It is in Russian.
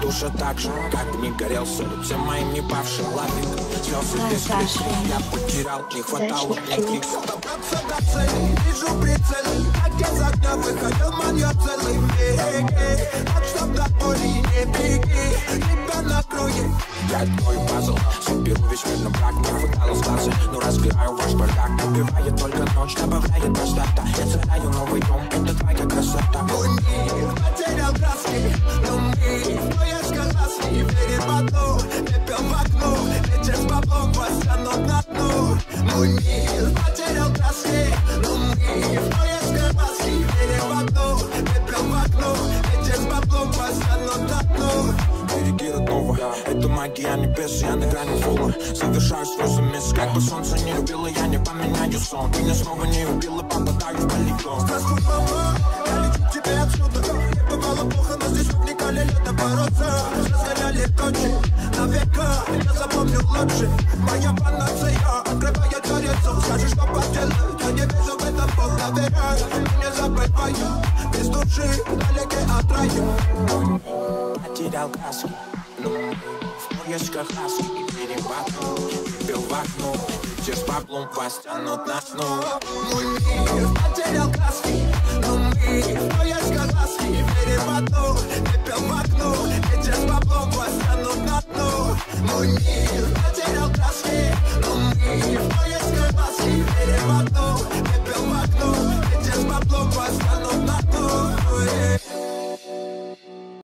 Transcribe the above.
душе так же, как бы не горел солид всем моим не павшим лавик. Слезы без крика, я потерял, не хватало мне крика. Добраться до цели, вижу прицелы, как из огня выходил манья целый век. Так что до боли не беги, тебя накроет. Я твой пазл, соберу весь мир на брак, не хватало сглаза, но разбираю ваш бардак. Убивает только ночь, добавляет простота. Я цараю новый дом, это твоя красота. Мой мир потерял краски, но мир в поисках ласки. Верит в одно, пепел в окно, вечер с баблом растянут на дно. Мой мир потерял краски, но мир в поисках ласки. Верит в одно, пепел в окно, вечер с баблом растянут на дно. Береги родного, это магия небес, я на грани фола. Совершаю свой замес, как бы солнце не любило, я не поменяю сон. Меня снова не убило, попадаю в полигон. Здравствуй, мама, я лечу к тебе отсюда. Не бывало плохо, но здесь вникали лето бороться. Разгоняли точи на века, я запомню лучше. Моя панацея открывает дверцу. Скажи, что поделать, я не вижу в этом Бог доверяй. Не забываю, без души, далеки от рая. Потерял краски, но в поисках ласки. Верим в окно, пепел в окно, вечер с баблом растянут на дно. Мой мир потерял краски, но мир в поисках ласки. Верим в одно, пепел в окно.